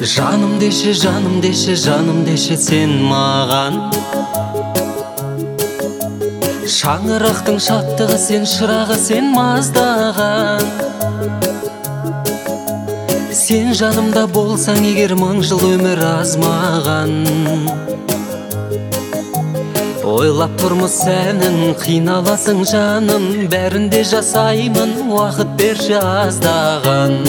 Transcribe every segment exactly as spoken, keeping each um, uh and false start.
Жаным деші, жаным деші, жаным деші сен маған. Шаңырақтың шаттығы сен, шырағы сен маздаған. Сен жанымда болсаң егер мың жыл өмір азмаған. Ойлап тұрмыз сәнін, қиналасың жаным, бәрінде жасаймын, уақыт берші аздаған.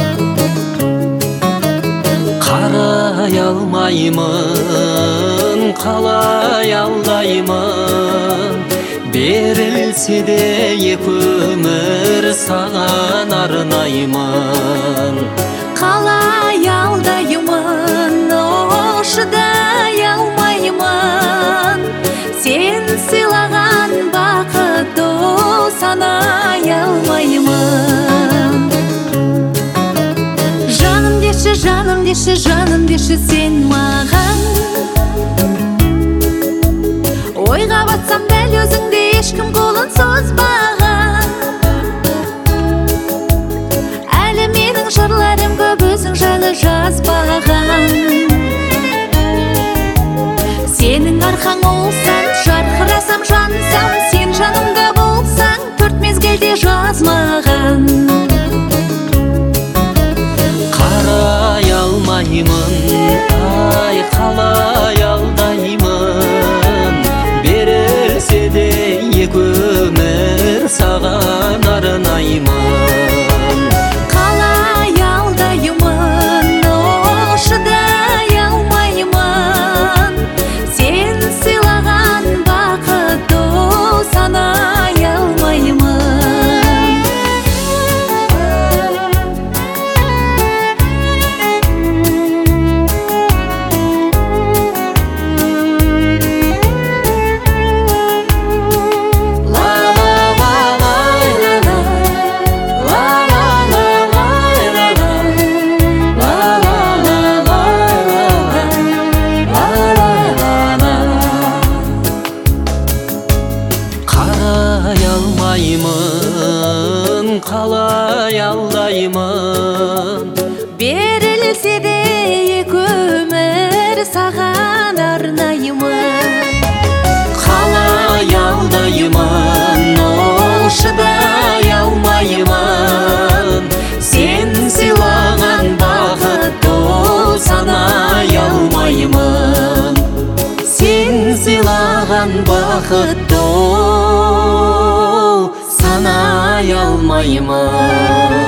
Қарай алмаймын, қалай алдаймын, берілсе де екі өмір саған арнаймын. Қалай алдаймын, о, шыдай алмаймын, сен сыйлаған бақыт, о, санай алмаймын. Жаным деші, жаным деші, жаным деші сен маған. Ойға батсам дәл өзіңде ешкім қолын созбаған. Әлі менің жырларым көп, өзің жайлы жазбаған. Сенің арқаң олсаң, жарқырасам жансам, сен жанымда болсаң, төрт мезгілде жазмаған. Қарай алмаймын, ай, қалай алдаймын, берілсе де екі өмір саған арнаймын. Қалай алдаймын, о, шыдай алмаймын, сен сыйлаған бақыт, о, санай алмаймын. Қарай алмаймын, қалай алдаймын, Берілсе де екі өмір саған арнаймын. қалай алдаймын, о, шыдай алмаймын, сен сыйлаған бақыт, о, санай алмаймын. Сен сыйлаған бақыт, о, санай алмаймын.